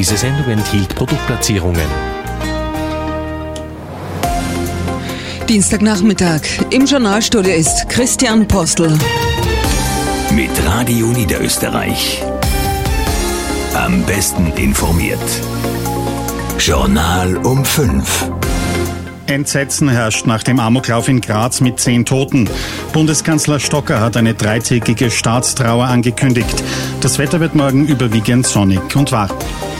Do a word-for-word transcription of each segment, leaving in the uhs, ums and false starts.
Diese Sendung enthielt Produktplatzierungen. Dienstagnachmittag. Im Journalstudio ist Christian Postel. Mit Radio Niederösterreich. Am besten informiert. Journal um fünf. Entsetzen herrscht nach dem Amoklauf in Graz mit zehn Toten. Bundeskanzler Stocker hat eine dreitägige Staatstrauer angekündigt. Das Wetter wird morgen überwiegend sonnig und warm.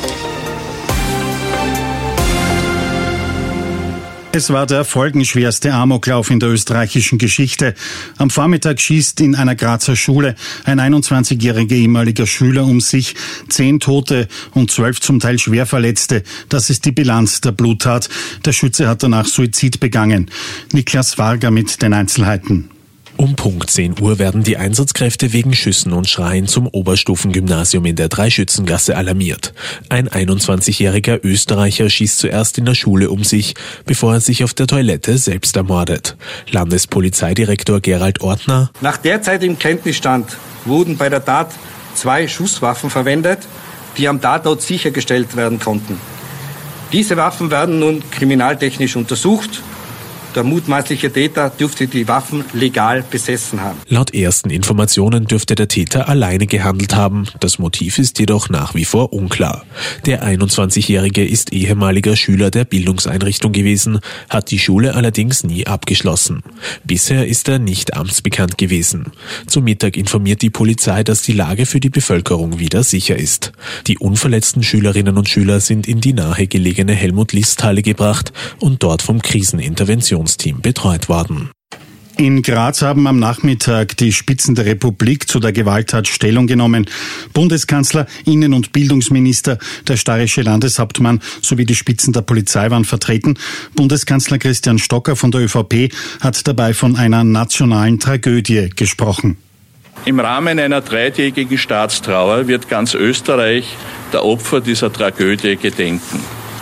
Es war der folgenschwerste Amoklauf in der österreichischen Geschichte. Am Vormittag schießt in einer Grazer Schule ein einundzwanzigjähriger ehemaliger Schüler um sich. Zehn Tote und zwölf zum Teil Schwerverletzte. Das ist die Bilanz der Bluttat. Der Schütze hat danach Suizid begangen. Niklas Varga mit den Einzelheiten. Um Punkt zehn Uhr werden die Einsatzkräfte wegen Schüssen und Schreien zum Oberstufengymnasium in der Dreischützengasse alarmiert. Ein einundzwanzigjähriger Österreicher schießt zuerst in der Schule um sich, bevor er sich auf der Toilette selbst ermordet. Landespolizeidirektor Gerald Ortner: Nach derzeitigem Kenntnisstand wurden bei der Tat zwei Schusswaffen verwendet, die am Tatort sichergestellt werden konnten. Diese Waffen werden nun kriminaltechnisch untersucht. Der mutmaßliche Täter dürfte die Waffen legal besessen haben. Laut ersten Informationen dürfte der Täter alleine gehandelt haben. Das Motiv ist jedoch nach wie vor unklar. Der einundzwanzigjährige ist ehemaliger Schüler der Bildungseinrichtung gewesen, hat die Schule allerdings nie abgeschlossen. Bisher ist er nicht amtsbekannt gewesen. Zum Mittag informiert die Polizei, dass die Lage für die Bevölkerung wieder sicher ist. Die unverletzten Schülerinnen und Schüler sind in die nahegelegene Helmut-List-Halle gebracht und dort vom Kriseninterventions Team betreut worden. In Graz haben am Nachmittag die Spitzen der Republik zu der Gewalttat Stellung genommen. Bundeskanzler, Innen- und Bildungsminister, der steirische Landeshauptmann sowie die Spitzen der Polizei waren vertreten. Bundeskanzler Christian Stocker von der ÖVP hat dabei von einer nationalen Tragödie gesprochen. Im Rahmen einer dreitägigen Staatstrauer wird ganz Österreich der Opfer dieser Tragödie gedenken.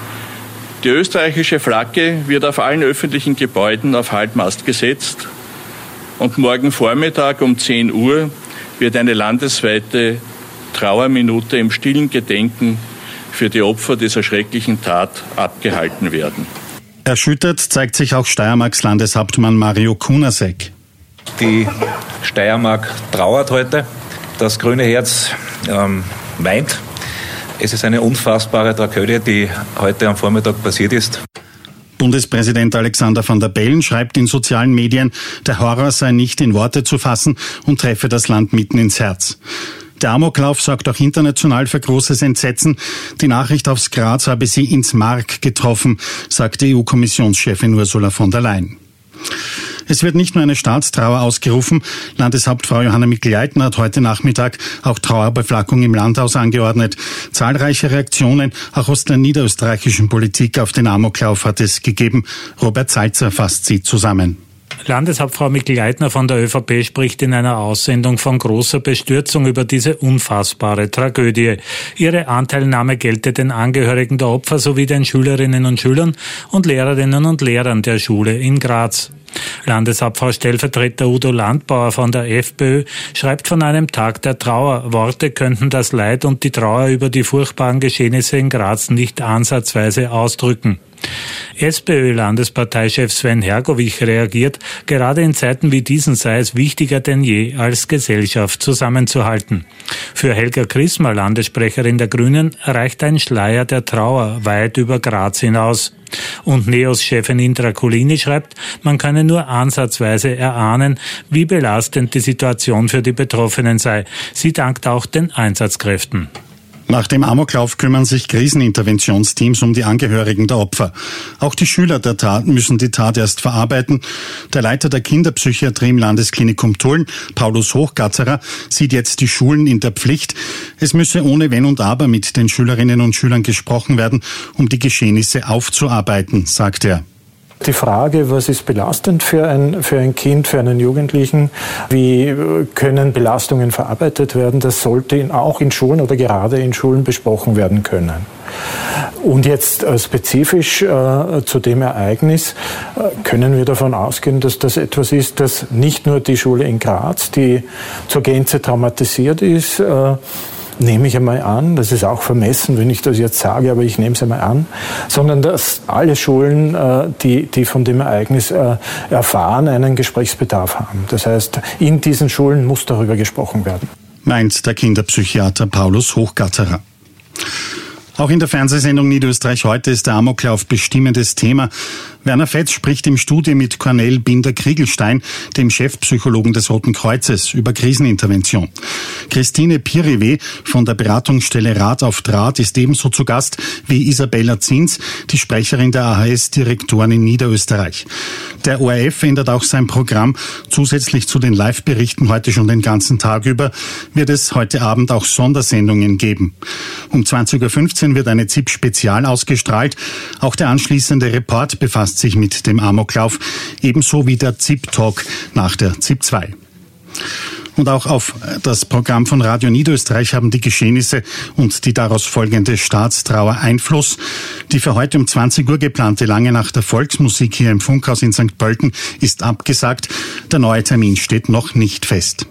Die österreichische Flagge wird auf allen öffentlichen Gebäuden auf Halbmast gesetzt und morgen Vormittag um zehn Uhr wird eine landesweite Trauerminute im stillen Gedenken für die Opfer dieser schrecklichen Tat abgehalten werden. Erschüttert zeigt sich auch Steiermarks Landeshauptmann Mario Kunasek. Die Steiermark trauert heute, das Grüne Herz ähm, weint. Es ist eine unfassbare Tragödie, die heute am Vormittag passiert ist. Bundespräsident Alexander Van der Bellen schreibt in sozialen Medien, der Horror sei nicht in Worte zu fassen und treffe das Land mitten ins Herz. Der Amoklauf sorgt auch international für großes Entsetzen. Die Nachricht aus Graz habe sie ins Mark getroffen, sagte E U-Kommissionschefin Ursula von der Leyen. Es wird nicht nur eine Staatstrauer ausgerufen. Landeshauptfrau Johanna Mikl-Leitner hat heute Nachmittag auch Trauerbeflaggung im Landhaus angeordnet. Zahlreiche Reaktionen, auch aus der niederösterreichischen Politik auf den Amoklauf hat es gegeben. Robert Salzer fasst sie zusammen. Landeshauptfrau Mikl-Leitner von der ÖVP spricht in einer Aussendung von großer Bestürzung über diese unfassbare Tragödie. Ihre Anteilnahme gelte den Angehörigen der Opfer sowie den Schülerinnen und Schülern und Lehrerinnen und Lehrern der Schule in Graz. Landeshauptfrau-Stellvertreter Udo Landbauer von der FPÖ schreibt von einem Tag der Trauer. Worte könnten das Leid und die Trauer über die furchtbaren Geschehnisse in Graz nicht ansatzweise ausdrücken. SPÖ-Landesparteichef Sven Hergovich reagiert, gerade in Zeiten wie diesen sei es wichtiger denn je, als Gesellschaft zusammenzuhalten. Für Helga Chrismer, Landessprecherin der Grünen, reicht ein Schleier der Trauer weit über Graz hinaus. Und NEOS-Chefin Indra Kulini schreibt, man könne nur ansatzweise erahnen, wie belastend die Situation für die Betroffenen sei. Sie dankt auch den Einsatzkräften. Nach dem Amoklauf kümmern sich Kriseninterventionsteams um die Angehörigen der Opfer. Auch die Schüler der Tat müssen die Tat erst verarbeiten. Der Leiter der Kinderpsychiatrie im Landesklinikum Tulln, Paulus Hochgatzerer, sieht jetzt die Schulen in der Pflicht. Es müsse ohne Wenn und Aber mit den Schülerinnen und Schülern gesprochen werden, um die Geschehnisse aufzuarbeiten, sagt er. Die Frage, was ist belastend für ein, für ein Kind, für einen Jugendlichen, wie können Belastungen verarbeitet werden, das sollte auch in Schulen oder gerade in Schulen besprochen werden können. Und jetzt äh, spezifisch äh, zu dem Ereignis äh, können wir davon ausgehen, dass das etwas ist, das nicht nur die Schule in Graz, die zur Gänze traumatisiert ist, äh, nehme ich einmal an, das ist auch vermessen, wenn ich das jetzt sage, aber ich nehme es einmal an, sondern dass alle Schulen, äh, die, die von dem Ereignis äh, erfahren, einen Gesprächsbedarf haben. Das heißt, in diesen Schulen muss darüber gesprochen werden. Meint der Kinderpsychiater Paulus Hochgatterer. Auch in der Fernsehsendung Niederösterreich heute ist der Amoklauf bestimmendes Thema. Werner Fetz spricht im Studio mit Cornel Binder-Kriegelstein, dem Chefpsychologen des Roten Kreuzes, über Krisenintervention. Christine Piriwe von der Beratungsstelle Rat auf Draht ist ebenso zu Gast wie Isabella Zins, die Sprecherin der A H S-Direktoren in Niederösterreich. Der O R F ändert auch sein Programm. Zusätzlich zu den Live-Berichten heute schon den ganzen Tag über wird es heute Abend auch Sondersendungen geben. Um zwanzig Uhr fünfzehn wird eine Z I P-Spezial ausgestrahlt. Auch der anschließende Report befasst sich mit dem Amoklauf, ebenso wie der Z I P-Talk nach der Z I P zwei. Und auch auf das Programm von Radio Niederösterreich haben die Geschehnisse und die daraus folgende Staatstrauer Einfluss. Die für heute um zwanzig Uhr geplante Lange Nacht der Volksmusik hier im Funkhaus in Sankt Pölten ist abgesagt. Der neue Termin steht noch nicht fest.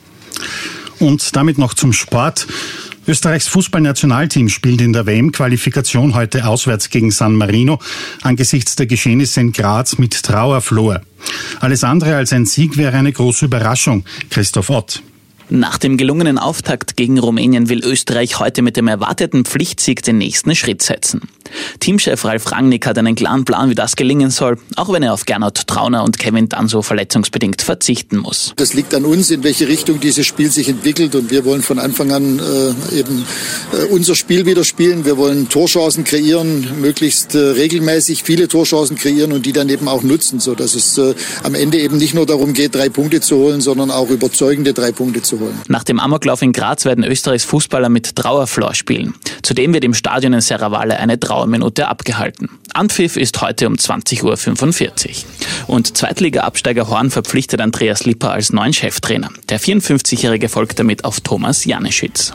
Und damit noch zum Sport. Österreichs Fußballnationalteam spielt in der W M-Qualifikation heute auswärts gegen San Marino angesichts der Geschehnisse in Graz mit Trauerflor. Alles andere als ein Sieg wäre eine große Überraschung. Christoph Ott. Nach dem gelungenen Auftakt gegen Rumänien will Österreich heute mit dem erwarteten Pflichtsieg den nächsten Schritt setzen. Teamchef Ralf Rangnick hat einen klaren Plan, wie das gelingen soll, auch wenn er auf Gernot Trauner und Kevin Danso verletzungsbedingt verzichten muss. Das liegt an uns, in welche Richtung dieses Spiel sich entwickelt, und wir wollen von Anfang an äh, eben äh, unser Spiel wieder spielen. Wir wollen Torchancen kreieren, möglichst äh, regelmäßig viele Torchancen kreieren und die dann eben auch nutzen, sodass es äh, am Ende eben nicht nur darum geht, drei Punkte zu holen, sondern auch überzeugende drei Punkte zu holen. Nach dem Amoklauf in Graz werden Österreichs Fußballer mit Trauerflor spielen. Zudem wird im Stadion in Serravalle eine Trauerminute abgehalten. Anpfiff ist heute um zwanzig Uhr fünfundvierzig. Und Zweitliga-Absteiger Horn verpflichtet Andreas Lipper als neuen Cheftrainer. Der vierundfünfzigjährige folgt damit auf Thomas Janeschitz.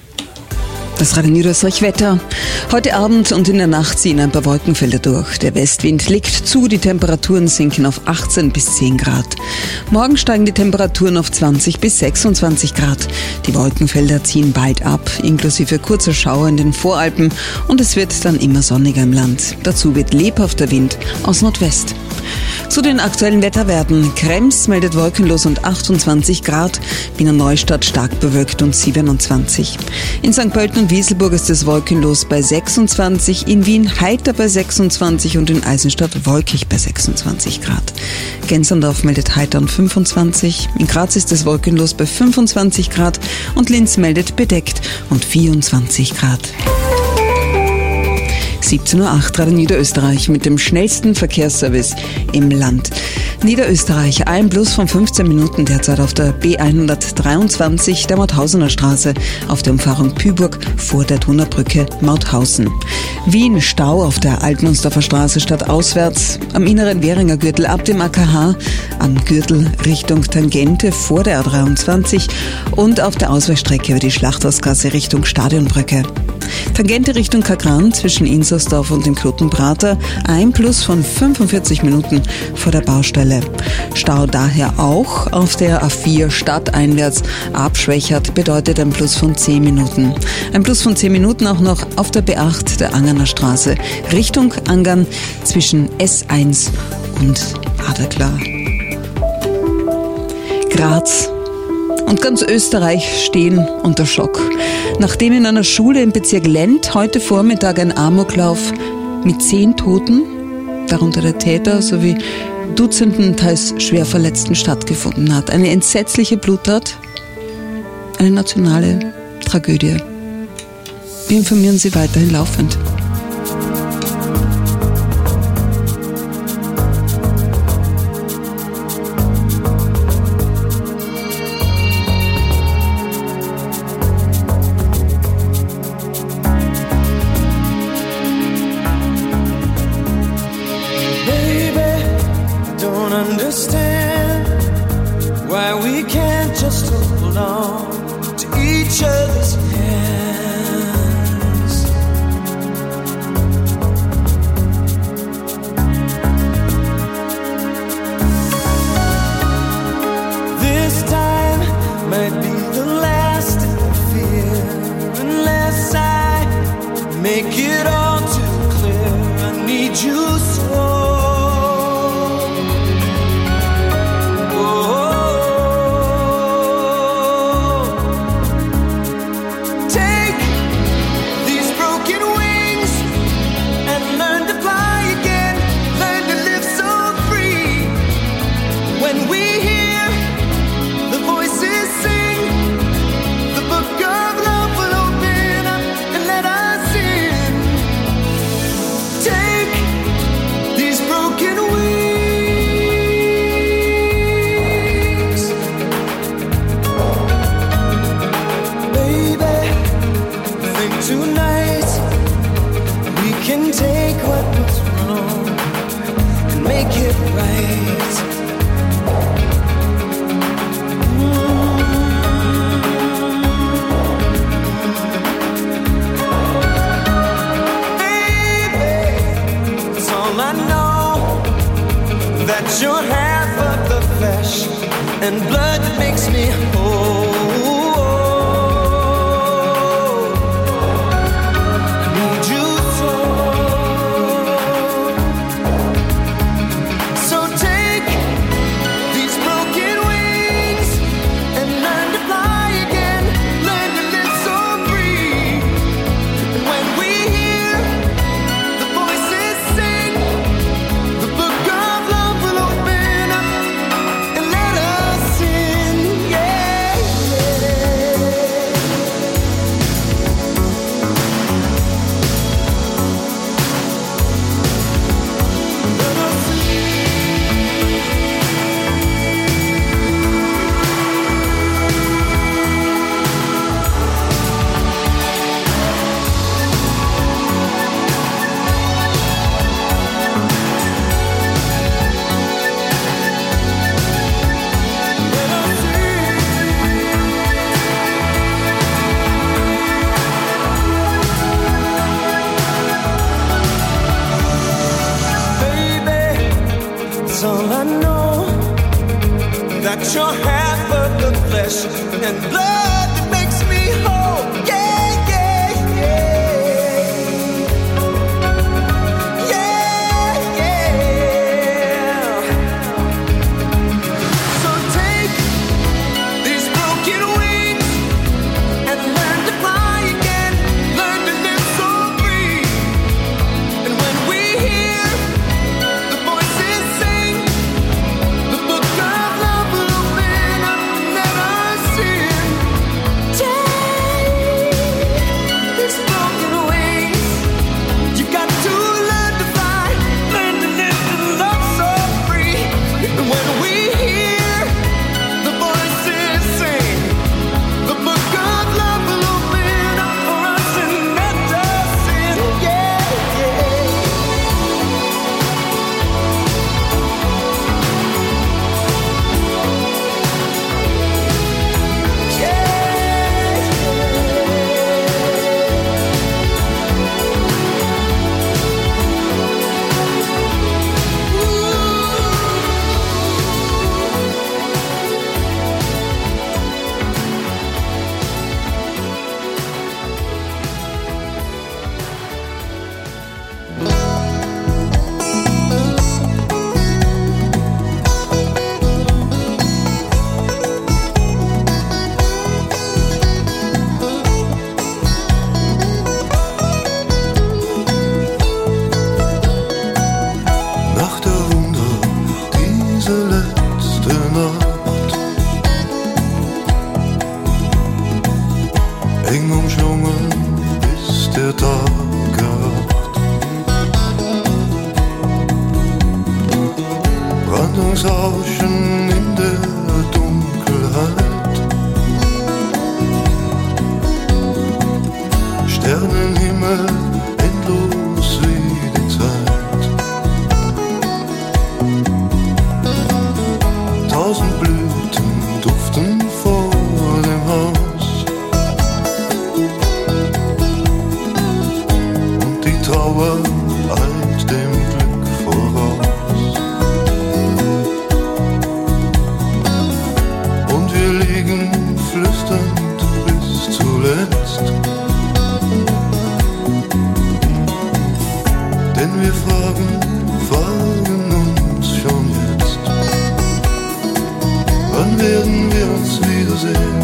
Das Radio Niederösterreich Wetter. Heute Abend und in der Nacht ziehen ein paar Wolkenfelder durch. Der Westwind legt zu, die Temperaturen sinken auf achtzehn bis zehn Grad. Morgen steigen die Temperaturen auf zwanzig bis sechsundzwanzig Grad. Die Wolkenfelder ziehen bald ab, inklusive kurzer Schauer in den Voralpen, und es wird dann immer sonniger im Land. Dazu wird lebhafter Wind aus Nordwest. Zu den aktuellen Wetterwerten. Krems meldet wolkenlos und achtundzwanzig Grad, Wiener Neustadt stark bewölkt und siebenundzwanzig. In Sankt Pölten und Wieselburg ist es wolkenlos bei sechsundzwanzig, in Wien heiter bei sechsundzwanzig und in Eisenstadt wolkig bei sechsundzwanzig Grad. Gensendorf meldet heiter und fünfundzwanzig, in Graz ist es wolkenlos bei fünfundzwanzig Grad und Linz meldet bedeckt und vierundzwanzig Grad. siebzehn Uhr acht, Radio Niederösterreich mit dem schnellsten Verkehrsservice im Land. Niederösterreich, ein Plus von fünfzehn Minuten derzeit auf der B hundertdreiundzwanzig der Mauthausener Straße auf der Umfahrung Pyburg vor der Donaubrücke Mauthausen. Wien, Stau auf der Altmundsdorfer Straße stadtauswärts, am inneren Währinger Gürtel ab dem A K H, am Gürtel Richtung Tangente vor der A dreiundzwanzig und auf der Ausweichstrecke über die Schlachthausgasse Richtung Stadionbrücke. Tangente Richtung Kagran zwischen Insersdorf und dem Knotenprater, ein Plus von fünfundvierzig Minuten vor der Baustelle. Stau daher auch auf der A vier stadteinwärts. Abschwächert bedeutet ein Plus von zehn Minuten. Ein Plus von zehn Minuten auch noch auf der B acht der Angerner Straße Richtung Angern zwischen S eins und Aderklar. Graz und ganz Österreich stehen unter Schock. Nachdem in einer Schule im Bezirk Lent heute Vormittag ein Amoklauf mit zehn Toten, darunter der Täter sowie Dutzenden teils schwer Verletzten stattgefunden hat. Eine entsetzliche Bluttat, eine nationale Tragödie. Wir informieren Sie weiterhin laufend. Understand why we can't just hold on to each other's hands. This time might be the last, I fear. and blood that makes me whole. I need you so. So take these broken wings and learn to fly again. Learn to live so free. And when we hear the voices sing, the book of love will open up and let us in. Yeah, baby, it's all I know, that you're half of the flesh and blood that makes me whole. Yeah, yeah, yeah. Yeah, yeah. So take these broken wings and learn to fly again. Learn to live so free. And when we hear the voices sing, the book of love will open up and let us in. Take these broken wings. You got to learn to fly, learn to live and love so free. And when we hear the voices sing, the book of love will open up for us and let us in. Yeah, yeah. Nach der Wunder, diese letzte Nacht, eng umschlungen ist der Tag erwacht. Brandungsrauschen in der Dunkelheit, Sternenhimmel endlos wie die Zeit. Tausend Blüten duften vor dem Haus und die Trauer eilt dem Glück voraus. Und wir liegen flüsternd bis zuletzt, denn wir fragen, fragen uns schon jetzt: Wann werden wir uns wiedersehen?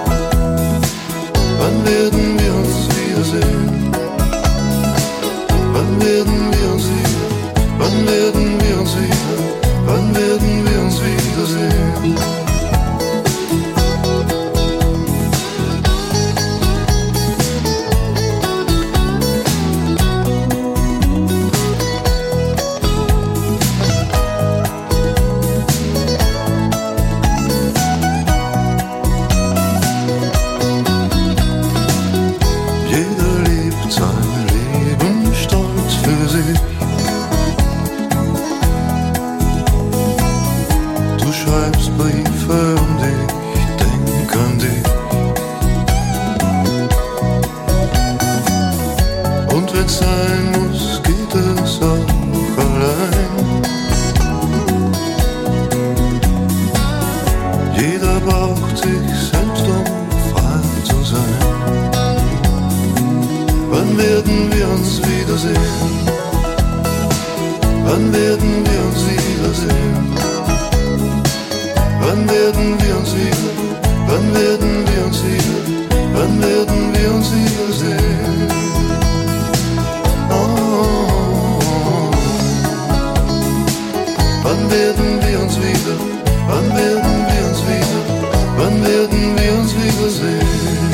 Wann werden wir uns wiedersehen? Wann werden wir uns wieder? Wann werden wir uns wieder? Wann werden wir uns wiedersehen? Jeder sucht sich selbst, um frei zu sein. Wann werden wir uns wiedersehen? Wann werden wir uns wiedersehen? Wann werden wir uns wieder? Wann werden wir uns wieder? Wann werden wir uns wiedersehen? Oh. Wann werden wir uns wieder? Wann werden wir uns wieder? Wann werden wir uns wiedersehen?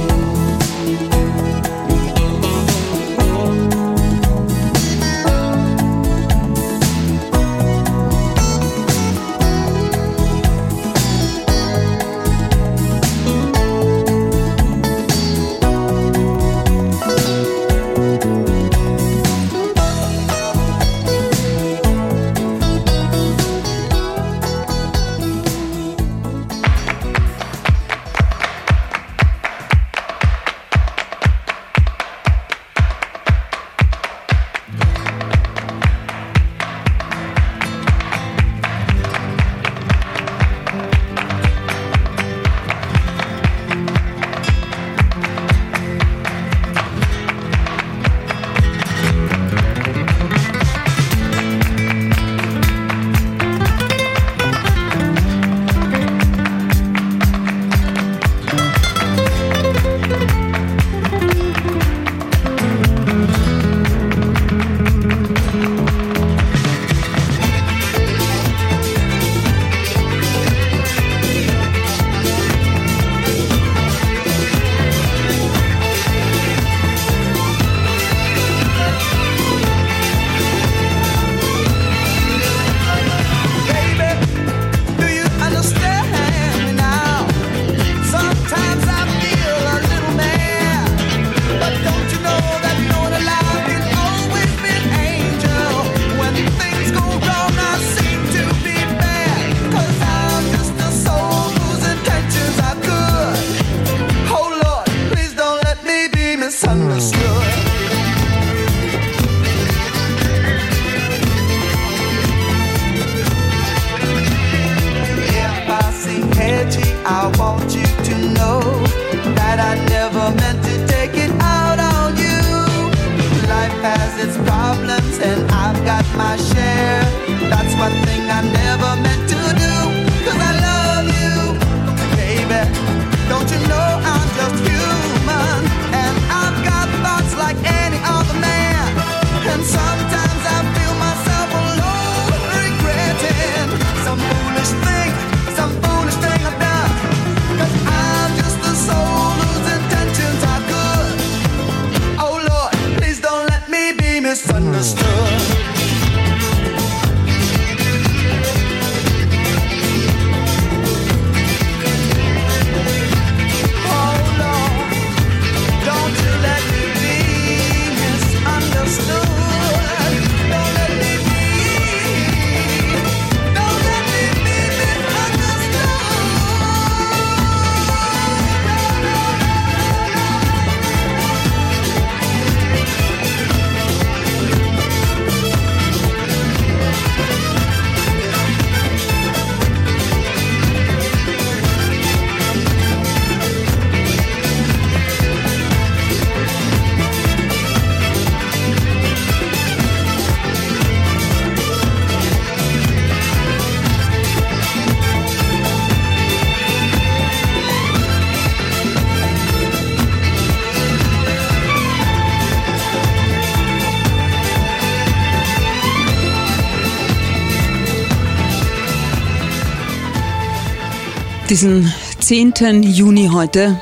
Diesen zehnten Juni heute,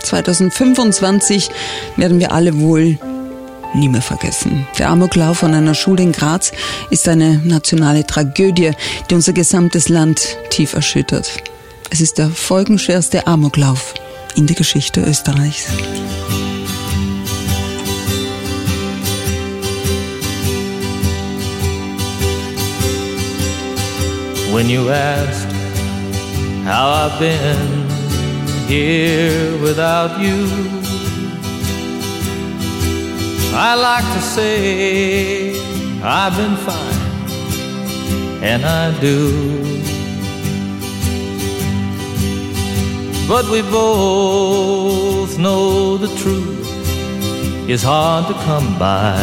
zweitausendfünfundzwanzig, werden wir alle wohl nie mehr vergessen. Der Amoklauf an einer Schule in Graz ist eine nationale Tragödie, die unser gesamtes Land tief erschüttert. Es ist der folgenschwerste Amoklauf in der Geschichte Österreichs. When you ask how I've been here without you, I like to say I've been fine, and I do. but we both know the truth is hard to come by.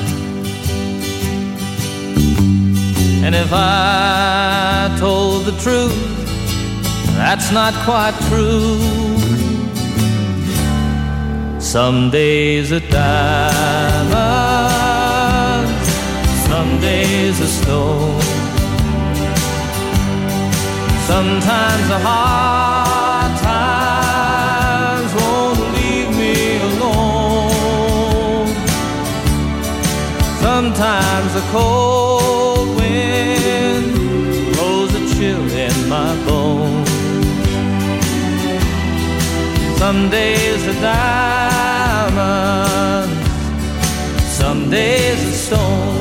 And if I told the truth, that's not quite true. Some days a diamond, some days a stone. Sometimes the hard times won't leave me alone. Sometimes the cold wind blows a chill in my bones. Some days a diamond, some days a stone.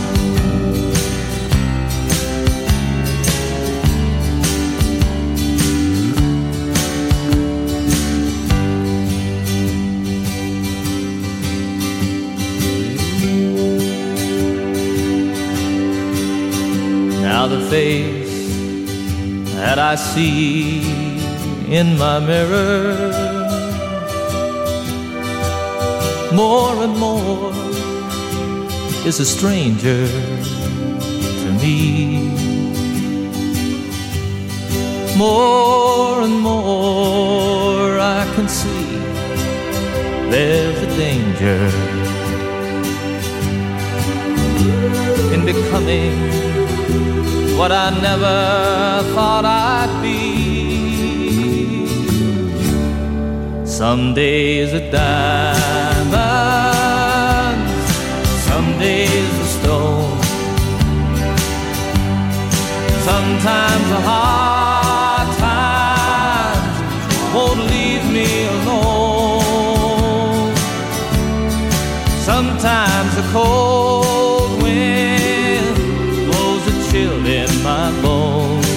Now the face that I see in my mirror, more and more is a stranger to me. More and more I can see there's a danger in becoming what I never thought I'd be. Some days a diamond, some days a stone. Sometimes the hard times won't leave me alone. Sometimes the cold wind blows a chill in my bones.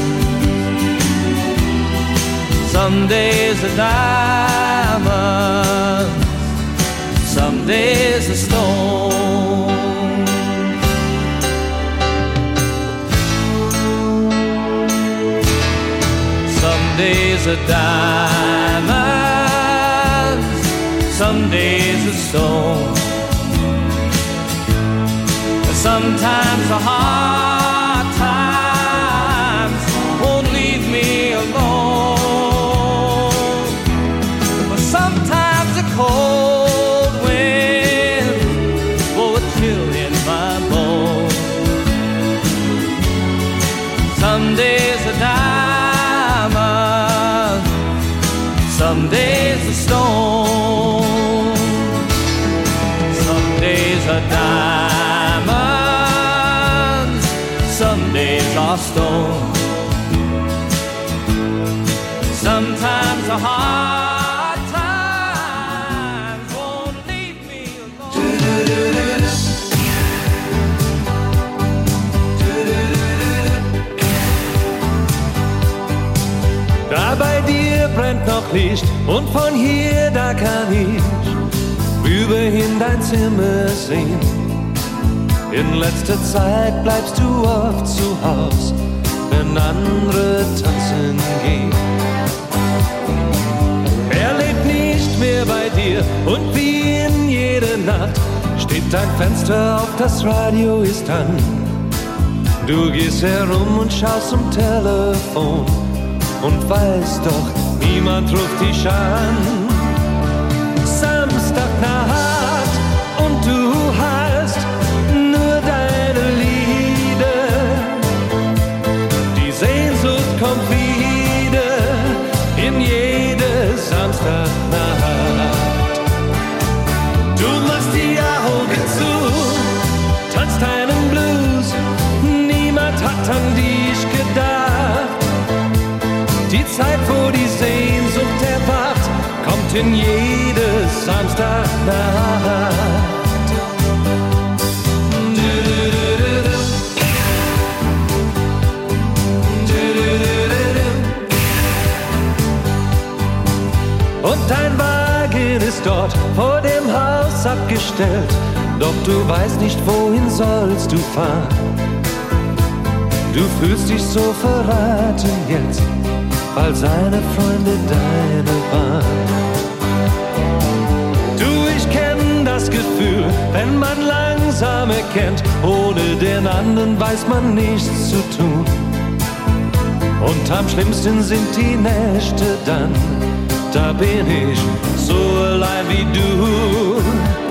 Some days a diamond, some days a stone. Some days a diamond, some days a stone. Sometimes the hard times won't leave me alone. But sometimes the cold wind blow a chill in my bones. Some days a diamond, some days a stone. Some days a diamond, some days are stone. Sometimes the hard times won't leave me alone. Da bei dir brennt noch Licht und von hier da kann ich rüberhin dein Zimmer sehen. In letzter Zeit bleibst du oft zu Haus, wenn andere tanzen gehen. Er lebt nicht mehr bei dir und wie in jeder Nacht steht dein Fenster auf, das Radio ist an. Du gehst herum und schaust zum Telefon und weißt doch, niemand ruft dich an. Samstagnacht und du hast nur deine Lieder. Die Sehnsucht kommt wieder in jede Samstagnacht. Du machst die Augen zu, tanzt deinen Blues, niemand hat an dich gedacht. Die Zeit, wo die Sehnsucht erwacht, kommt in jede Samstagnacht. Und dein Wagen ist dort vor dem Haus abgestellt, doch du weißt nicht, wohin sollst du fahren. Du fühlst dich so verraten jetzt, weil seine Freunde deine waren. Du, ich kenn das Gefühl, wenn man langsam erkennt, ohne den anderen weiß man nichts zu tun. Und am schlimmsten sind die Nächte dann, da bin ich so allein wie du.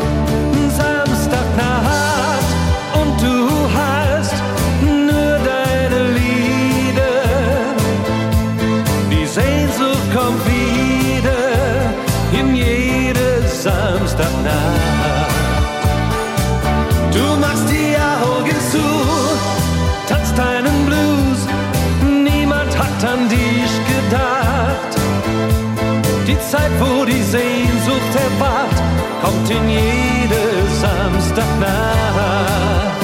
Samstagnacht und du hast nur deine Lieder. Die Sehnsucht kommt wieder in jede Samstagnacht. Du machst die Augen zu, tanzt deinen Blues, niemand hat an dich gedacht. Die Zeit, wo die Sehnsucht erwacht, kommt in jede Samstagnacht.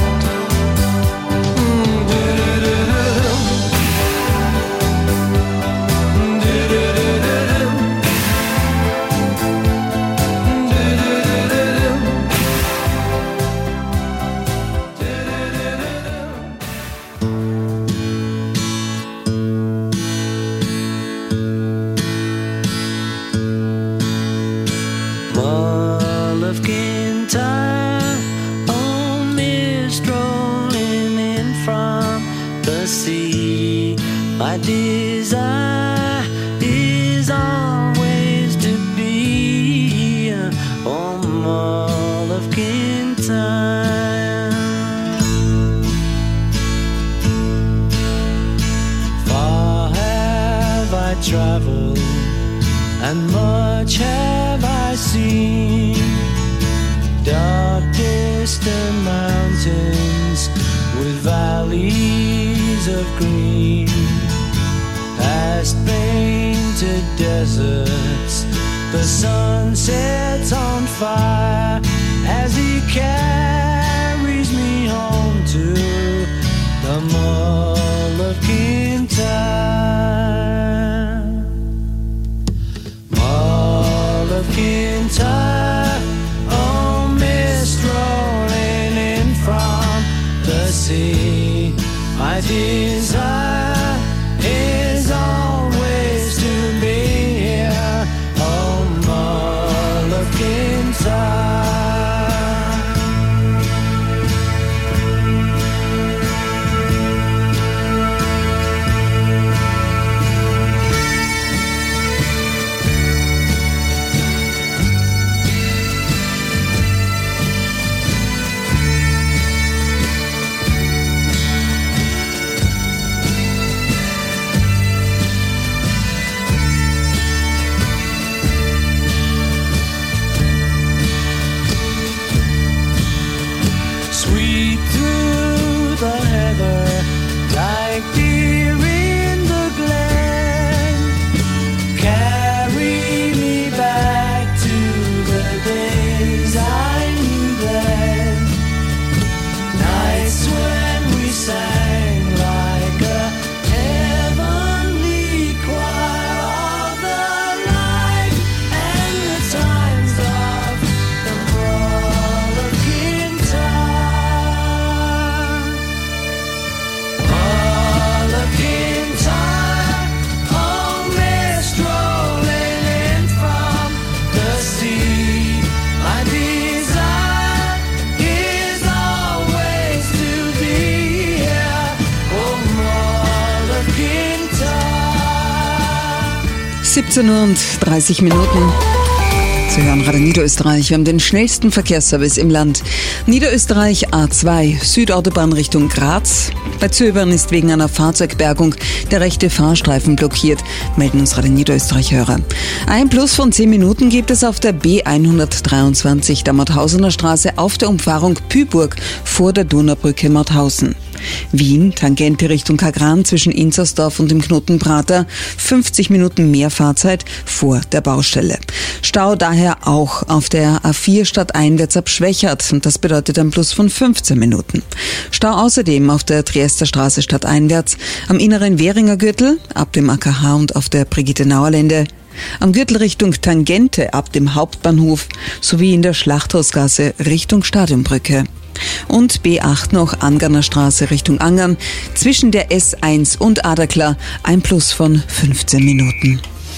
Mall of Kintyre, oh, mist rolling in from the sea. My desire is always to be on Mall of Kintyre. Far have I traveled, and much have I seen. Dark distant mountains with valleys of green, past painted deserts, the sun sets on fire as he carries me home to the Mall of Kintyre. Mall of Kintyre, oh, mist rolling in from the sea. My desire is always to be here, oh, Mall of Kintyre. Sweep through the heather like deer in the glen. Carry me back to the days I knew then. Nights when we sang like a heavenly choir of the life and the times of the Mall of Kintyre. Mall of Kintyre, oh, mist rolling in from the sea. My desire is always to be here, oh, Mall of Kintyre. siebzehn Uhr und dreißig Minuten. Sie hören Radio Niederösterreich. Wir haben den schnellsten Verkehrsservice im Land. Niederösterreich A zwei, Südautobahn Richtung Graz. Bei Zöbern ist wegen einer Fahrzeugbergung der rechte Fahrstreifen blockiert, melden uns Radio Niederösterreich-Hörer. Ein Plus von zehn Minuten gibt es auf der B hundertdreiundzwanzig der Mauthausener Straße auf der Umfahrung Pyburg vor der Donaubrücke Mauthausen. Wien, Tangente Richtung Kagran zwischen Inzersdorf und dem Knoten Prater, fünfzig Minuten mehr Fahrzeit vor der Baustelle. Stau daher auch auf der A vier stadteinwärts ab Schwächert und das bedeutet ein Plus von fünfzehn Minuten. Stau außerdem auf der Triester Straße stadteinwärts, am inneren Währinger Gürtel, ab dem A K H und auf der Brigitte-Nauer-Lände, am Gürtel Richtung Tangente ab dem Hauptbahnhof sowie in der Schlachthausgasse Richtung Stadionbrücke. Und B acht noch Angerner Straße Richtung Angern. Zwischen der S eins und Adaklar ein Plus von fünfzehn Minuten.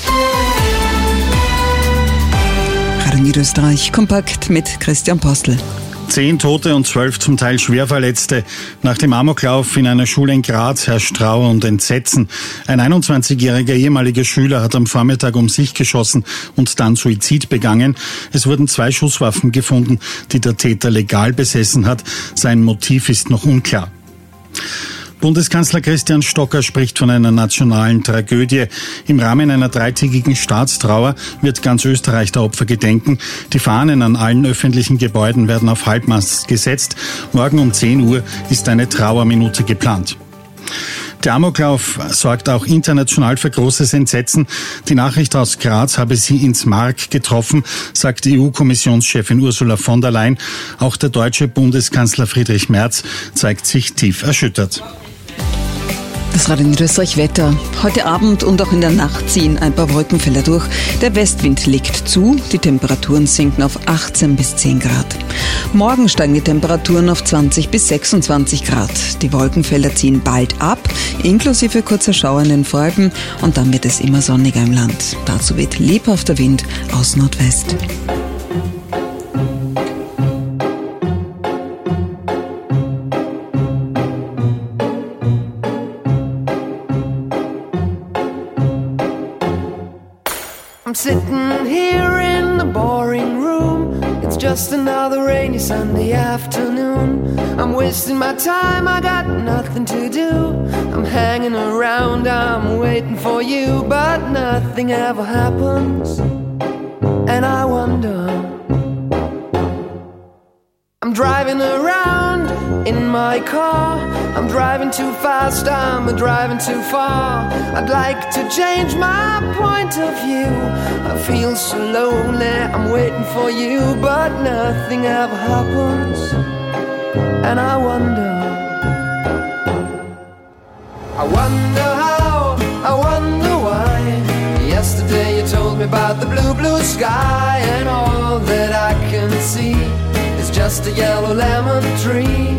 Radio Niederösterreich kompakt mit Christian Postel. Zehn Tote und zwölf zum Teil Schwerverletzte. Nach dem Amoklauf in einer Schule in Graz herrscht Trauer und Entsetzen. Ein einundzwanzigjähriger ehemaliger Schüler hat am Vormittag um sich geschossen und dann Suizid begangen. Es wurden zwei Schusswaffen gefunden, die der Täter legal besessen hat. Sein Motiv ist noch unklar. Bundeskanzler Christian Stocker spricht von einer nationalen Tragödie. Im Rahmen einer dreitägigen Staatstrauer wird ganz Österreich der Opfer gedenken. Die Fahnen an allen öffentlichen Gebäuden werden auf Halbmast gesetzt. Morgen um zehn Uhr ist eine Trauerminute geplant. Der Amoklauf sorgt auch international für großes Entsetzen. Die Nachricht aus Graz habe sie ins Mark getroffen, sagt E U-Kommissionschefin Ursula von der Leyen. Auch der deutsche Bundeskanzler Friedrich Merz zeigt sich tief erschüttert. Das Radio Niederösterreich Wetter. Heute Abend und auch in der Nacht ziehen ein paar Wolkenfelder durch. Der Westwind legt zu, die Temperaturen sinken auf achtzehn bis zehn Grad. Morgen steigen die Temperaturen auf zwanzig bis sechsundzwanzig Grad. Die Wolkenfelder ziehen bald ab, inklusive kurzer Schauer in den Folgen, und dann wird es immer sonniger im Land. Dazu weht lebhafter Wind aus Nordwest. I'm sitting here in the boring room. It's just another rainy Sunday afternoon. I'm wasting my time, I got nothing to do. I'm hanging around, I'm waiting for you, but nothing ever happens. And I wonder, I'm driving around in my car. I'm driving too fast, I'm driving too far. I'd like to change my point of view. I feel so lonely, I'm waiting for you, but nothing ever happens. And I wonder, I wonder how, I wonder why. Yesterday you told me about the blue, blue sky, and all that I can see is just a yellow lemon tree.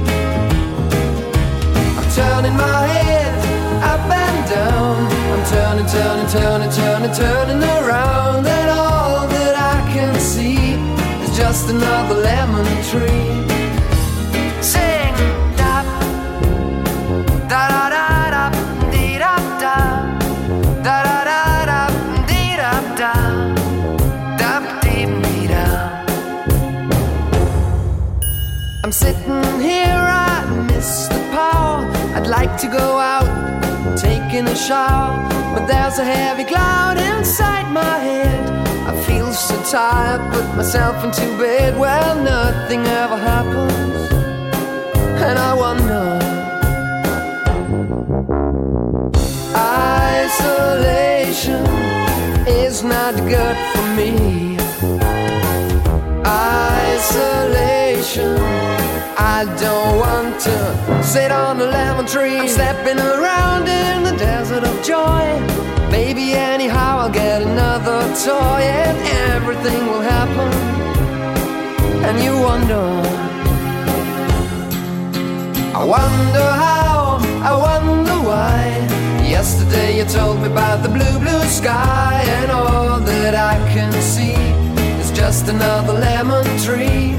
Turning my head up and down. I'm turning, turning, turning, turning, turning around. And all that I can see is just another lemon tree. Sing da da da da da dee da da da da da da dee da da da dee dee da. I'm sitting here, I miss the power. I'd like to go out, taking a shower, but there's a heavy cloud inside my head. I feel so tired, put myself into bed. Well, nothing ever happens, and I wonder. Isolation is not good for me. Isolation, I don't want to sit on a lemon tree. I'm stepping around in the desert of joy. Maybe anyhow I'll get another toy, and everything will happen. And you wonder, I wonder how, I wonder why. Yesterday you told me about the blue, blue sky, and all that I can see is just another lemon tree.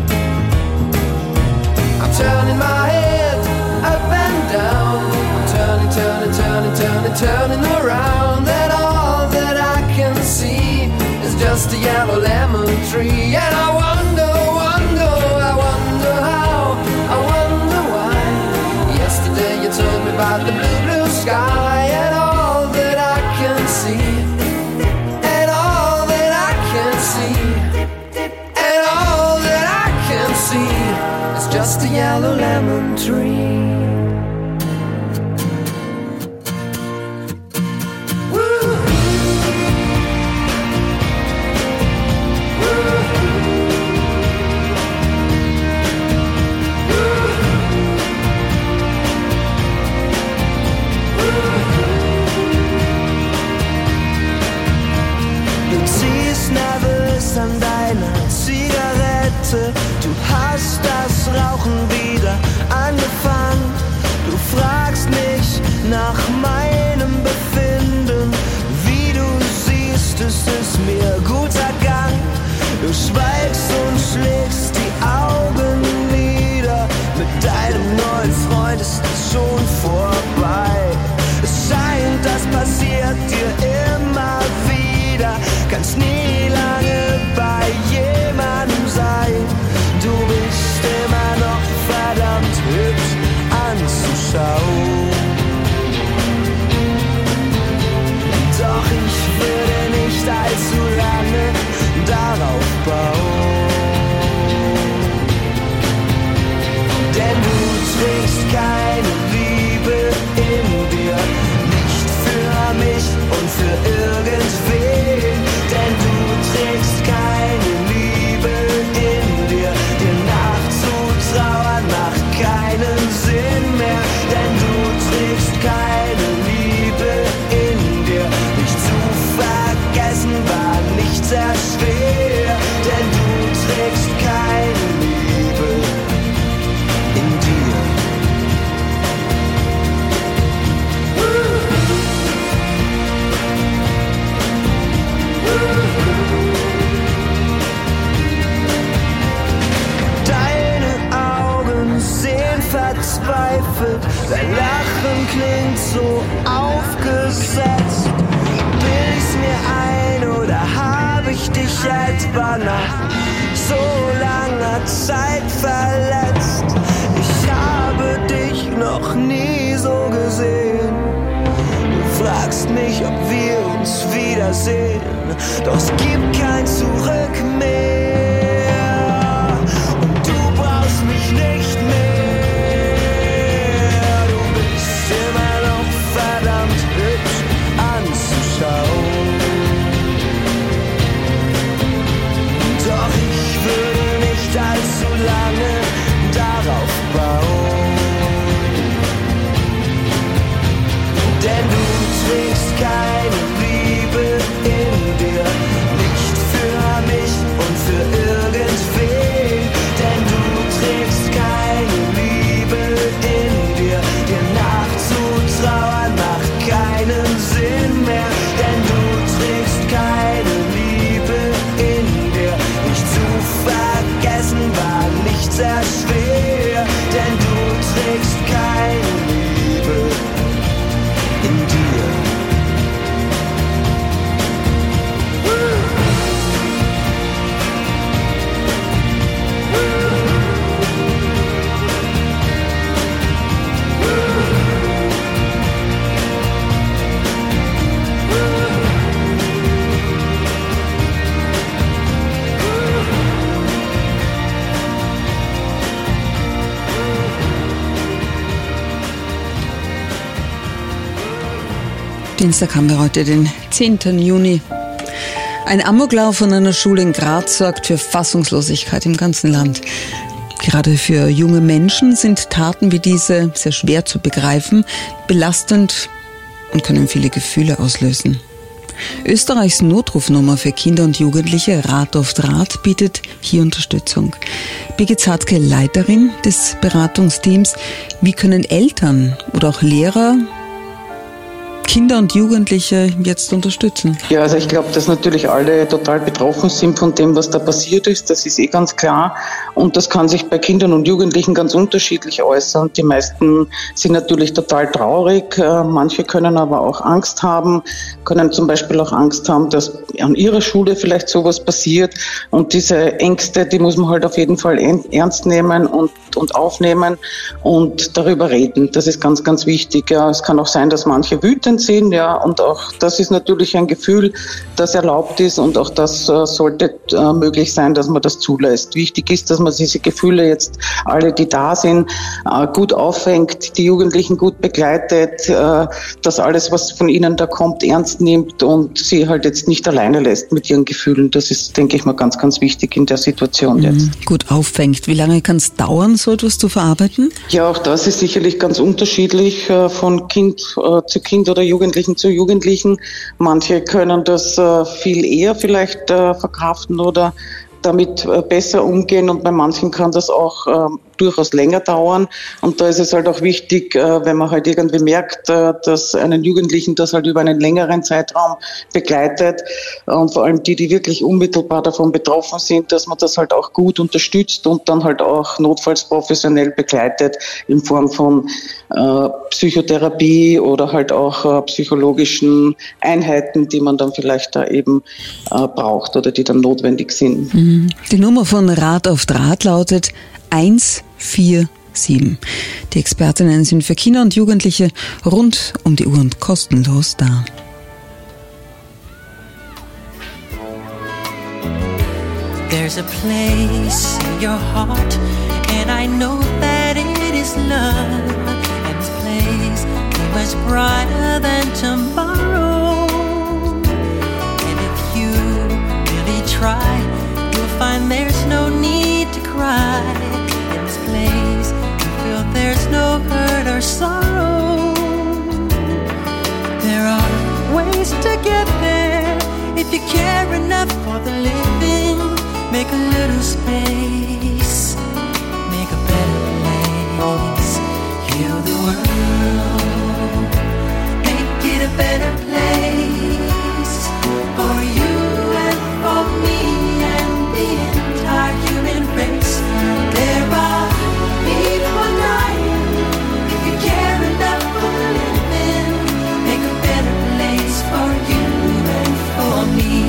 I'm turning my head up and down. I'm turning, turning, turning, turning, turning around. And all that I can see is just a yellow lemon tree. And I wonder, wonder, I wonder how, I wonder why. Yesterday you told me about the blue, blue sky, and all that I can see, and all that I can see, and all that I can see is just a yellow lemon tree. An deiner Zigarette, du hast das Rauchen wie bauen. Denn du trägst keine Liebe in dir, nicht für mich und für irgendwen. Denn du trägst keine Liebe in dir, dir nachzutrauern macht keinen Sinn mehr. Denn du trägst keine Liebe in dir, dich zu vergessen war nicht sehr schwer. Denn du trägst keine Liebe in dir. Deine Augen sehen verzweifelt, dein Lachen klingt so aufgesetzt. Bild ich's mir ein oder hab ich dich etwa nach so langer Zeit verletzt? Ich habe dich noch nie so gesehen. Du fragst mich, ob wir uns wiedersehen, doch es gibt kein Zurück mehr. Und du brauchst mich nicht mehr. Du bist immer noch verdammt hübsch anzuschauen. Doch ich würde nicht allzu lange darauf bauen. Denn du trägst keine Liebe in dir, nicht für mich und für irgendwen. Denn du trägst keine Liebe in dir, dir nachzutrauern macht keinen Sinn mehr. Denn du trägst keine Liebe in dir, dich zu vergessen war nicht sehr schwer. Denn du trägst keine Liebe in dir. Dienstag haben wir heute den zehnten Juni. Ein Amoklauf an einer Schule in Graz sorgt für Fassungslosigkeit im ganzen Land. Gerade für junge Menschen sind Taten wie diese sehr schwer zu begreifen, belastend und können viele Gefühle auslösen. Österreichs Notrufnummer für Kinder und Jugendliche Rat auf Draht bietet hier Unterstützung. Birgit Zadke, Leiterin des Beratungsteams. Wie können Eltern oder auch Lehrer Kinder und Jugendliche jetzt unterstützen? Ja, also ich glaube, dass natürlich alle total betroffen sind von dem, was da passiert ist. Das ist eh ganz klar. Und das kann sich bei Kindern und Jugendlichen ganz unterschiedlich äußern. Die meisten sind natürlich total traurig. Manche können aber auch Angst haben, können zum Beispiel auch Angst haben, dass an ihrer Schule vielleicht sowas passiert. Und diese Ängste, die muss man halt auf jeden Fall ernst nehmen und, und aufnehmen und darüber reden. Das ist ganz, ganz wichtig. Ja, es kann auch sein, dass manche wütend sind, ja, und auch das ist natürlich ein Gefühl, das erlaubt ist und auch das äh, sollte äh, möglich sein, dass man das zulässt. Wichtig ist, dass man diese Gefühle jetzt, alle, die da sind, äh, gut auffängt, die Jugendlichen gut begleitet, äh, dass alles, was von ihnen da kommt, ernst nimmt und sie halt jetzt nicht alleine lässt mit ihren Gefühlen. Das ist, denke ich mal, ganz, ganz wichtig in der Situation jetzt. Mhm. Gut auffängt. Wie lange kann es dauern, so etwas zu verarbeiten? Ja, auch das ist sicherlich ganz unterschiedlich äh, von Kind äh, zu Kind oder Jugendlichen zu Jugendlichen. Manche können das äh, viel eher vielleicht äh, verkraften oder damit äh, besser umgehen und bei manchen kann das auch äh, durchaus länger dauern. Und da ist es halt auch wichtig, äh, wenn man halt irgendwie merkt, äh, dass einen Jugendlichen das halt über einen längeren Zeitraum begleitet und vor allem die, die wirklich unmittelbar davon betroffen sind, dass man das halt auch gut unterstützt und dann halt auch notfalls professionell begleitet in Form von äh, Psychotherapie oder halt auch äh, psychologischen Einheiten, die man dann vielleicht da eben äh, braucht oder die dann notwendig sind. Die Nummer von Rat auf Draht lautet eins vier sieben. Die Expertinnen sind für Kinder und Jugendliche rund um die Uhr und kostenlos da. There's a place in your heart, and I know that it is love. And this place is much brighter than tomorrow. And if you really try, you'll find there's no need to cry. In this place, you feel there's no hurt or sorrow. There are ways to get there if you care enough for the living. Make a little space, make a better place. Heal the world, make it a better place for you and for me and the entire human race. There are people dying. If you care enough for the living, make a better place for you and for me.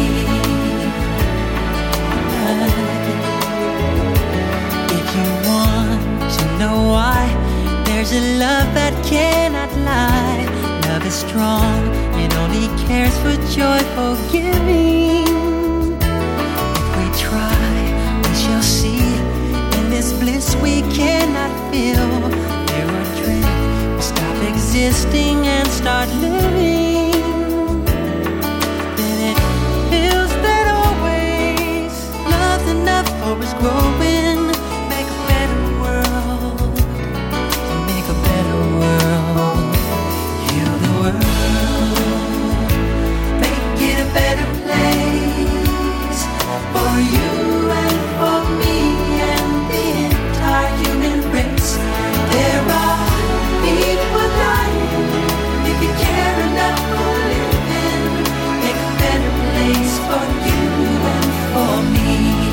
If you want to know why, there's a love that cannot lie. Love is strong and only cares for joyful giving. If we try, we shall see. In this bliss we cannot feel. There are dreams, we stop existing and start living. Then it feels that always love's enough for us growing. Make a better world, make a better world. Heal the world, make it a better place for you and for me and the entire human race. There are people dying. If you care enough for living, make a better place for you and for me.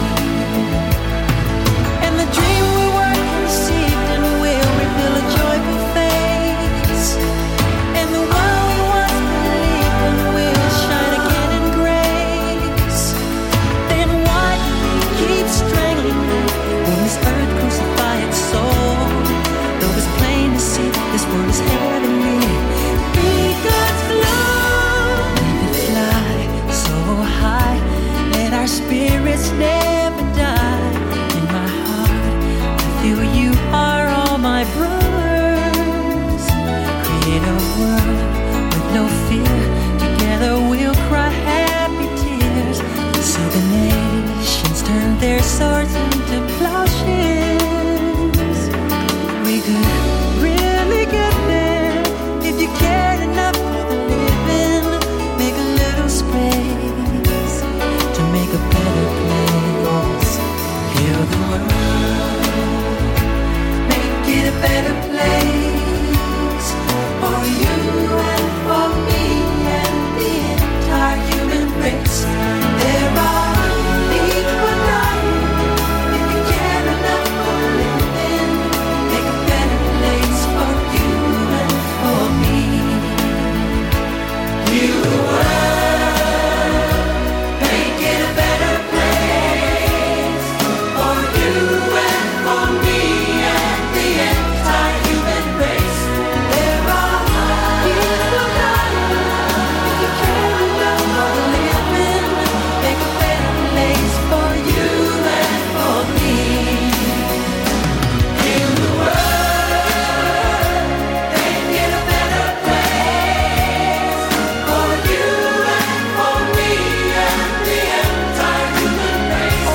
And the dream we worked, received, and will reveal a joyful face. And the one we once believed in will shine again in grace. Then why do we keep strangling when this earth crucify its soul? Though it's plain to see this world is heavenly. Be God's love. We could fly so high, let our spirits never die. In my heart, I feel you are all my brothers. Create a world with no fear. Together we'll cry happy tears. So the nations turn their swords into plowshares. We could really get there if you cared enough for the living. Make a little space to make a better place. Heal the world, make it a better place for you and for me and the entire human race. There are people dying. If you care enough for living, make a better place for you and for me. Heal the world, make it a better place for you and for me and the entire human race. There are people dying. If you care enough for living, make a better place for you and for me. Heal the world, make it a better place for you and for me and the entire human race.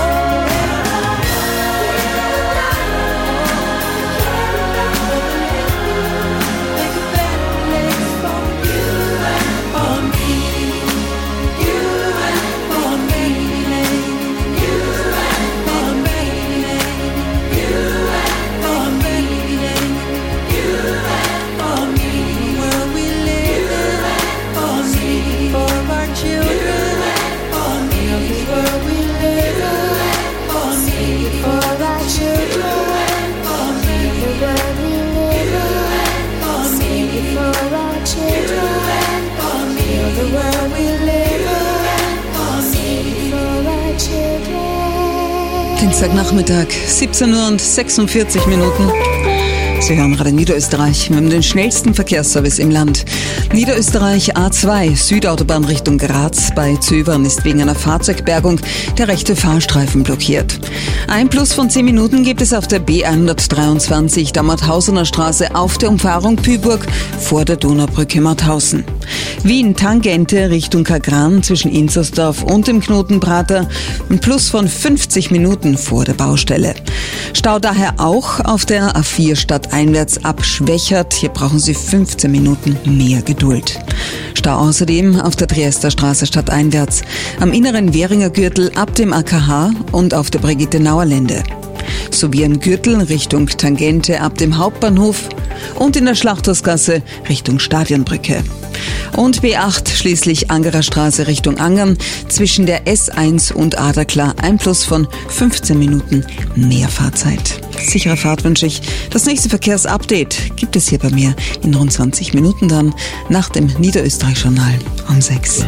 Make a better place for you and for me. You and for me. You and for me. You and for me. You and for me. Where we live for me, for our children for me. Where we live for me, for our children for me. Where we live for me, for our children for me. The world we live for me, for our children. Dienstagnachmittag, siebzehn Uhr und sechsundvierzig Minuten. Sie hören Radio Niederösterreich. Wir haben den schnellsten Verkehrsservice im Land. Niederösterreich A zwei, Südautobahn Richtung Graz. Bei Zöbern ist wegen einer Fahrzeugbergung der rechte Fahrstreifen blockiert. Ein Plus von zehn Minuten gibt es auf der B hundertdreiundzwanzig, der Mauthausener Straße auf der Umfahrung Pyburg vor der Donaubrücke Mauthausen. Wien Tangente Richtung Kagran zwischen Inzersdorf und dem Knotenprater. Ein Plus von fünfzig Minuten vor der Baustelle. Stau daher auch auf der A vier stadteinwärts ab Schwächert. Hier brauchen Sie fünfzehn Minuten mehr Geduld. Stau außerdem auf der Triester Straße stadteinwärts, am inneren Währinger Gürtel ab dem A K H und auf der Brigitte-Nauer Lände. Sowie am Gürtel Richtung Tangente ab dem Hauptbahnhof und in der Schlachthausgasse Richtung Stadionbrücke. Und B acht schließlich Angerer Straße Richtung Angern zwischen der S eins und Aderklar ein Plus von fünfzehn Minuten mehr Fahrzeit. Sichere Fahrt wünsche ich. Das nächste Verkehrsupdate gibt es hier bei mir in rund zwanzig Minuten dann nach dem Niederösterreich-Journal um sechs.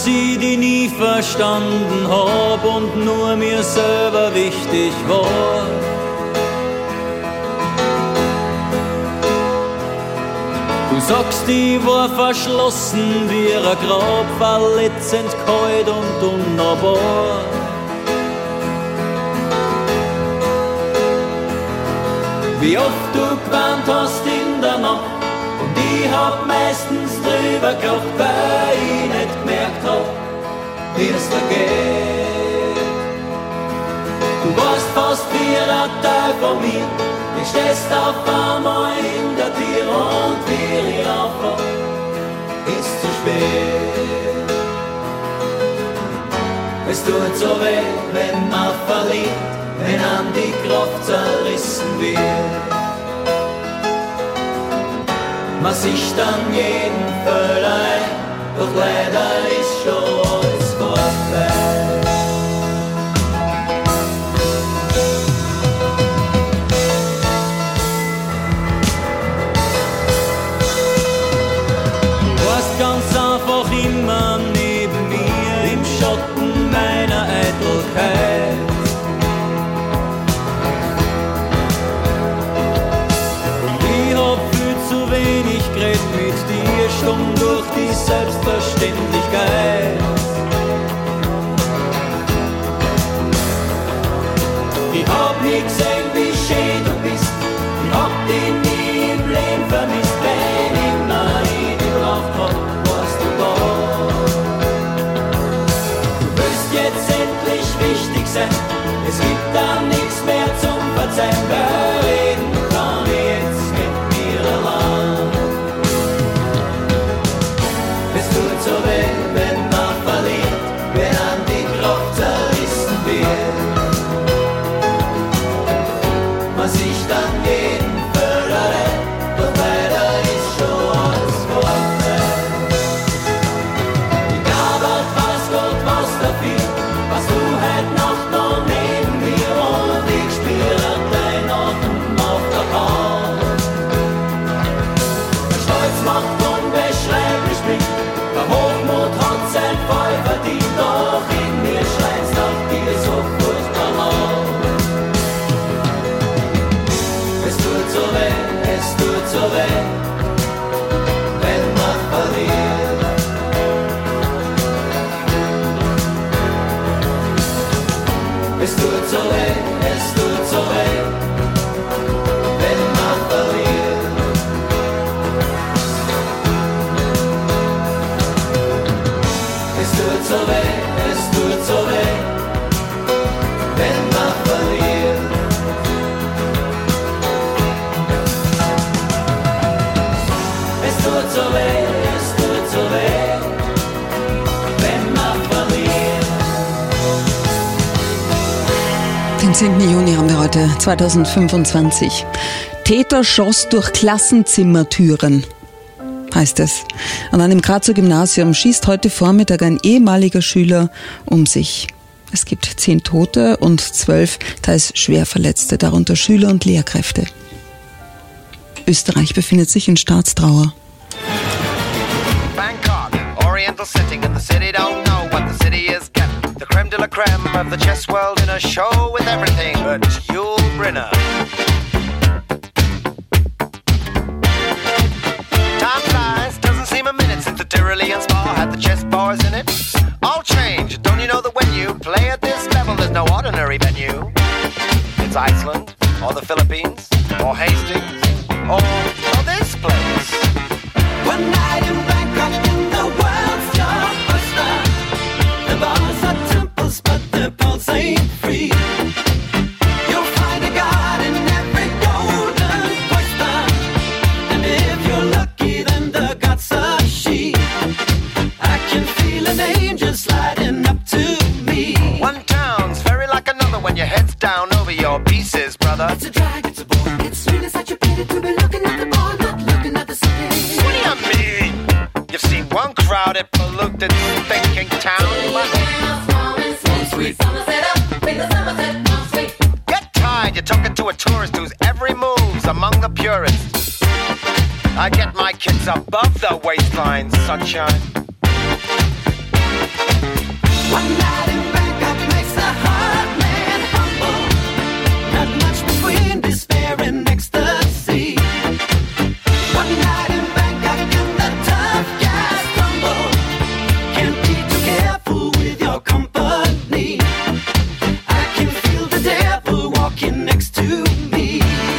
dass ich die nie verstanden hab und nur mir selber wichtig war. Du sagst, ich war verschlossen wie ein Grab, verletzend, kalt und unnahbar. Wie oft du gewarnt hast in der Nacht und ich hab meistens drüber gelacht, weil ich nicht gemerkt hab, wie es da geht. Du warst fast wie ein Teil von mir, ich stehst auf einmal in der Tür und wie ich aufwach, ist zu spät. Es tut so weh, wenn man verliert, wenn an die Kraft zerrissen wird. Man sich dann jeden Fehler ein, doch leider ist schon alles vorbei. Du warst ganz einfach immer neben mir, im Schatten meiner Eitelkeit. Stumm durch die Selbstverständlichkeit. Ich hab nie gesehen, wie schön du bist. Ich hab dich nie im Leben vermisst. Wenn immer ich dich gebraucht hab, warst du da. Du willst jetzt endlich wichtig sein. Es gibt da nichts mehr zum Verzeihen. Weil reden kann ich jetzt mit mir allein. So weh, wenn man verliert, wenn an die Kraft zerrissen wird. Man sich dann jeden fördere, doch leider ist schon alles vorbei. Ich glaube, weiß Gott was dafür, was du heute Nacht noch neben mir und ich spüre dein Atem auf der Haut. Der Stolz macht unbeschreiblich Blick. Der Hochmut hat sein Fall verdient, doch in mir schreit's nach dir so furchtbar laut. Es tut so weh, es tut so weh, wenn man verliert. Es tut so weh, es tut so weh, wenn man verliert. Es tut so weh, es tut so weh, wenn man verliert. Es tut so weh, es tut so weh, wenn man verliert. Den zehnten Juni haben wir heute, zweitausendfünfundzwanzig. Täter schoss durch Klassenzimmertüren, heißt es. An einem Grazer Gymnasium schießt heute Vormittag ein ehemaliger Schüler um sich. Es gibt zehn Tote und zwölf teils Schwerverletzte, darunter Schüler und Lehrkräfte. Österreich befindet sich in Staatstrauer. Bangkok, Oriental sitting in the city, don't know what the city is getting. The creme de la creme of the chess world in a show with everything but Yul Brynner. Time flies, doesn't seem a minute since the Tyrolean Spa had the chess bars in it. All change, don't you know that when you play at this level, there's no ordinary venue? It's Iceland, or the Philippines, or Hastings, or, or this place. One night in Bangkok in the world's blockbuster. The bars are temples, but the pulse ain't free. You'll find a god in every golden oyster, and if you're lucky, then the god's a she. I can feel an angel sliding up to me. One town's very like another when your head's down over your pieces, brother. It's a drag, it's a bore. It's really such a pity to be looking at the ball, not looking at the city. What do you mean? You've seen one crowded, polluted, thinking town. Get tired, you're talking to a tourist whose every move's among the purists. I get my kids above the waistline, sunshine. One night in Bangkok makes a hard man humble. Not much between despair and ecstasy. One night in Bangkok and the tough guys crumble. Can't be too careful with your company. I can feel the devil walking next to me.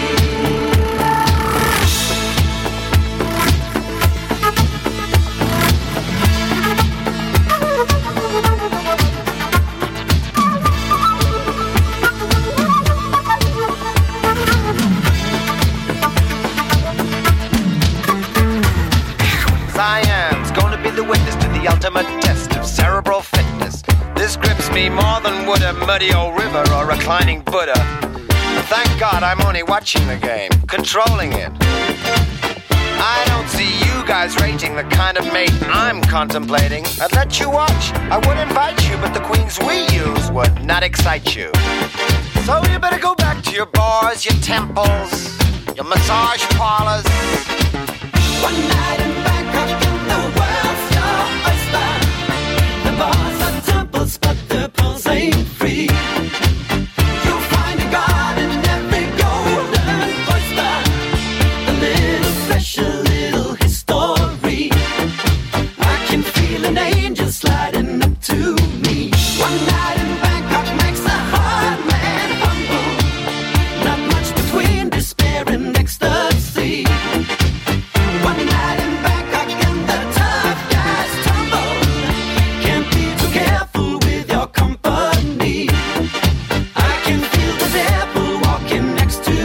Science, gonna be the witness to the ultimate test of cerebral fitness. This grips me more than would a muddy old river or reclining Buddha. Thank God I'm only watching the game, controlling it. I don't see you guys rating the kind of mate I'm contemplating. I'd let you watch, I would invite you, but the queens we use would not excite you. So you better go back to your bars, your temples, your massage parlors. One night in Bangkok and the world's your oyster. The bars are temples, but the pearls ain't free. You'll find a god in every golden oyster. A little flesh, a little history. I can feel an angel sliding up to me. One night in Bangkok makes a hard man humble. Not much between despair and ecstasy. One night in Bangkok and the tough guys tumble. Can't be too careful with your company. I can feel the devil walking next to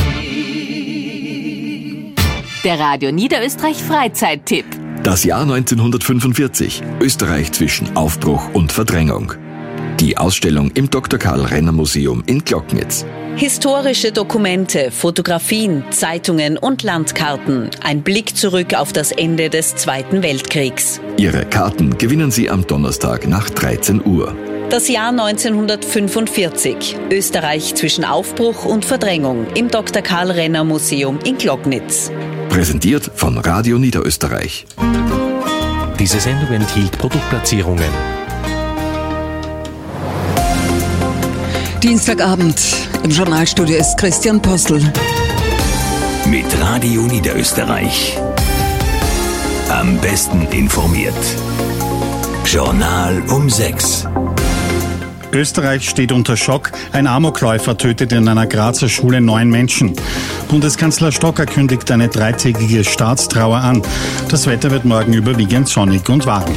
me. Der Radio Niederösterreich Freizeittipp. Das Jahr neunzehnhundertfünfundvierzig. Österreich zwischen Aufbruch und Verdrängung. Die Ausstellung im Doktor Karl Renner Museum in Glocknitz. Historische Dokumente, Fotografien, Zeitungen und Landkarten. Ein Blick zurück auf das Ende des Zweiten Weltkriegs. Ihre Karten gewinnen Sie am Donnerstag nach dreizehn Uhr. Das Jahr neunzehnhundertfünfundvierzig. Österreich zwischen Aufbruch und Verdrängung im Doktor Karl Renner Museum in Glocknitz. Präsentiert von Radio Niederösterreich. Diese Sendung enthielt Produktplatzierungen. Dienstagabend. Im Journalstudio ist Christian Postel. Mit Radio Niederösterreich. Am besten informiert. Journal um sechs. Österreich steht unter Schock. Ein Amokläufer tötet in einer Grazer Schule neun Menschen. Bundeskanzler Stocker kündigt eine dreitägige Staatstrauer an. Das Wetter wird morgen überwiegend sonnig und warm.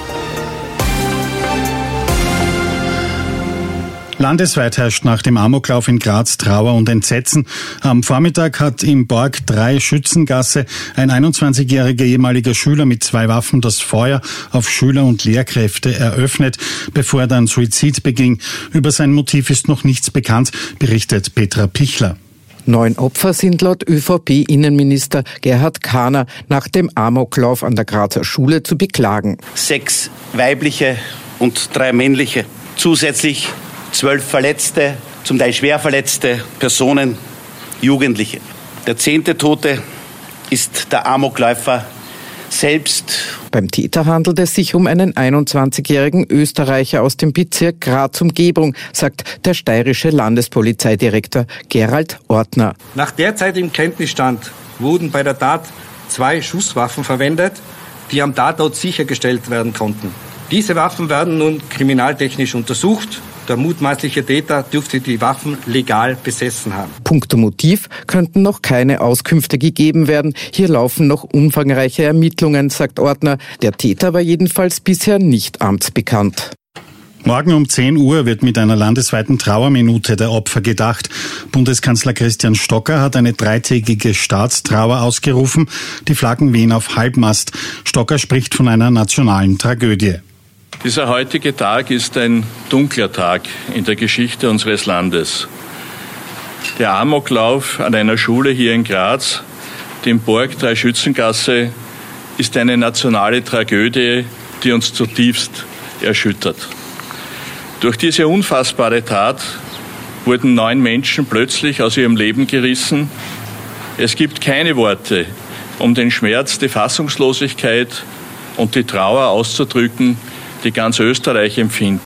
Landesweit herrscht nach dem Amoklauf in Graz Trauer und Entsetzen. Am Vormittag hat im Borg drei Schützengasse ein einundzwanzigjähriger ehemaliger Schüler mit zwei Waffen das Feuer auf Schüler und Lehrkräfte eröffnet, bevor er dann Suizid beging. Über sein Motiv ist noch nichts bekannt, berichtet Petra Pichler. Neun Opfer sind laut ÖVP-Innenminister Gerhard Kahner nach dem Amoklauf an der Grazer Schule zu beklagen. Sechs weibliche und drei männliche. Zusätzlich zwölf verletzte, zum Teil schwer verletzte Personen, Jugendliche. Der zehnte Tote ist der Amokläufer selbst. Beim Täter handelt es sich um einen einundzwanzigjährigen Österreicher aus dem Bezirk Graz-Umgebung, sagt der steirische Landespolizeidirektor Gerald Ortner. Nach derzeitigem Kenntnisstand wurden bei der Tat zwei Schusswaffen verwendet, die am Tatort sichergestellt werden konnten. Diese Waffen werden nun kriminaltechnisch untersucht. Der mutmaßliche Täter dürfte die Waffen legal besessen haben. Punkto Motiv könnten noch keine Auskünfte gegeben werden. Hier laufen noch umfangreiche Ermittlungen, sagt Ortner. Der Täter war jedenfalls bisher nicht amtsbekannt. Morgen um zehn Uhr wird mit einer landesweiten Trauerminute der Opfer gedacht. Bundeskanzler Christian Stocker hat eine dreitägige Staatstrauer ausgerufen. Die Flaggen wehen auf Halbmast. Stocker spricht von einer nationalen Tragödie. Dieser heutige Tag ist ein dunkler Tag in der Geschichte unseres Landes. Der Amoklauf an einer Schule hier in Graz, dem Borg drei Schützengasse, ist eine nationale Tragödie, die uns zutiefst erschüttert. Durch diese unfassbare Tat wurden neun Menschen plötzlich aus ihrem Leben gerissen. Es gibt keine Worte, um den Schmerz, die Fassungslosigkeit und die Trauer auszudrücken, die ganz Österreich empfindet.